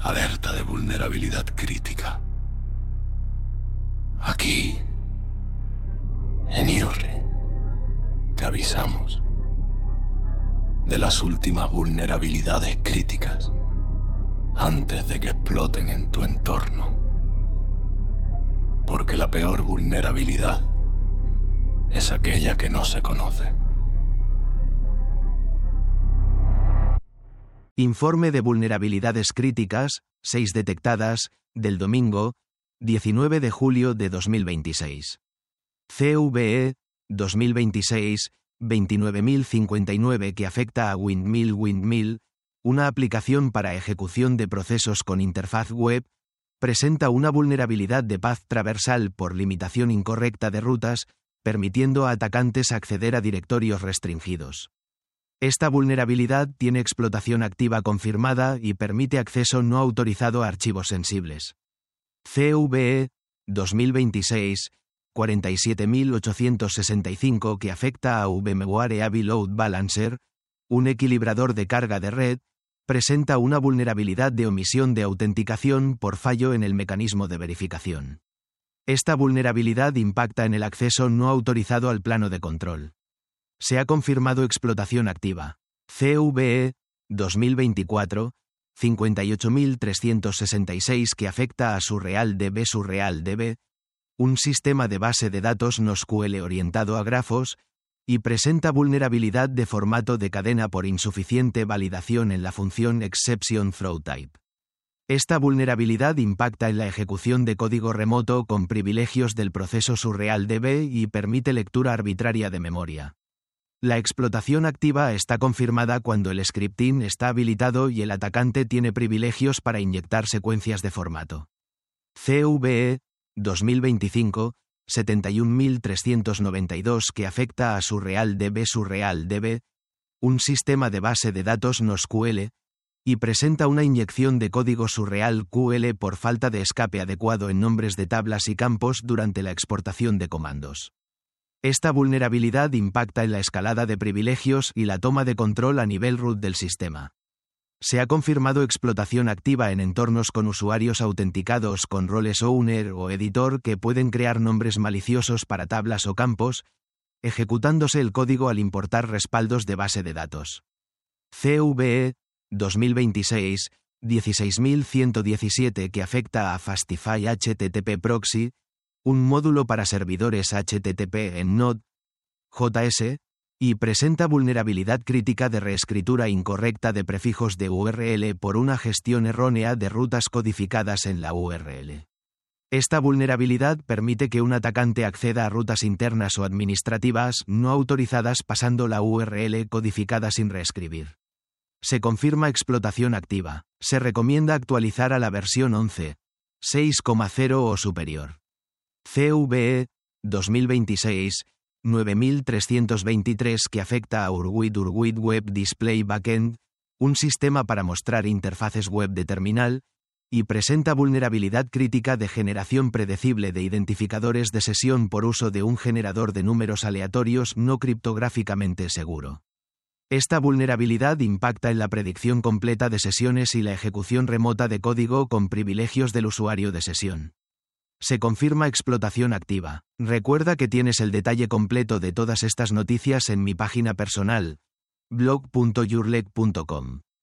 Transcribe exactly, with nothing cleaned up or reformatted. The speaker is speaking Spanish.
Alerta de vulnerabilidad crítica. Aquí, en IRRI, te avisamos de las últimas vulnerabilidades críticas antes de que exploten en tu entorno. Porque la peor vulnerabilidad es aquella que no se conoce. Informe de vulnerabilidades críticas, seis detectadas, del domingo, diecinueve de julio de dos mil veintiséis. C V E, dos mil veintiséis, veintinueve mil cincuenta y nueve que afecta a Windmill Windmill, una aplicación para ejecución de procesos con interfaz web, presenta una vulnerabilidad de path traversal por limitación incorrecta de rutas, permitiendo a atacantes acceder a directorios restringidos. Esta vulnerabilidad tiene explotación activa confirmada y permite acceso no autorizado a archivos sensibles. C V E, dos mil veintiséis, cuarenta y siete mil ochocientos sesenta y cinco que afecta a VMware A V Load Balancer, un equilibrador de carga de red, presenta una vulnerabilidad de omisión de autenticación por fallo en el mecanismo de verificación. Esta vulnerabilidad impacta en el acceso no autorizado al plano de control. Se ha confirmado explotación activa. C V E, dos mil veinticuatro, cincuenta y ocho mil trescientos sesenta y seis que afecta a SurrealDB SurrealDB, un sistema de base de datos NoSQL orientado a grafos, y presenta vulnerabilidad de formato de cadena por insuficiente validación en la función ExceptionThrowType. Esta vulnerabilidad impacta en la ejecución de código remoto con privilegios del proceso SurrealDB y permite lectura arbitraria de memoria. La explotación activa está confirmada cuando el scripting está habilitado y el atacante tiene privilegios para inyectar secuencias de formato. C V E, dos mil veinticinco, setenta y un mil trescientos noventa y dos que afecta a SurrealDB SurrealDB, un sistema de base de datos NoSQL, y presenta una inyección de código SurrealQL por falta de escape adecuado en nombres de tablas y campos durante la exportación de comandos. Esta vulnerabilidad impacta en la escalada de privilegios y la toma de control a nivel root del sistema. Se ha confirmado explotación activa en entornos con usuarios autenticados con roles owner o editor que pueden crear nombres maliciosos para tablas o campos, ejecutándose el código al importar respaldos de base de datos. C V E, dos mil veintiséis, dieciséis mil ciento diecisiete que afecta a Fastify H T T P Proxy, un módulo para servidores H T T P en Node.js, y presenta vulnerabilidad crítica de reescritura incorrecta de prefijos de U R L por una gestión errónea de rutas codificadas en la U R L. Esta vulnerabilidad permite que un atacante acceda a rutas internas o administrativas no autorizadas pasando la U R L codificada sin reescribir. Se confirma explotación activa. Se recomienda actualizar a la versión once punto seis punto cero o superior. C V E, dos mil veintiséis, nueve mil trescientos veintitrés que afecta a Urwit Urwit Web Display Backend, un sistema para mostrar interfaces web de terminal, y presenta vulnerabilidad crítica de generación predecible de identificadores de sesión por uso de un generador de números aleatorios no criptográficamente seguro. Esta vulnerabilidad impacta en la predicción completa de sesiones y la ejecución remota de código con privilegios del usuario de sesión. Se confirma explotación activa. Recuerda que tienes el detalle completo de todas estas noticias en mi página personal, blog punto yourleg punto com.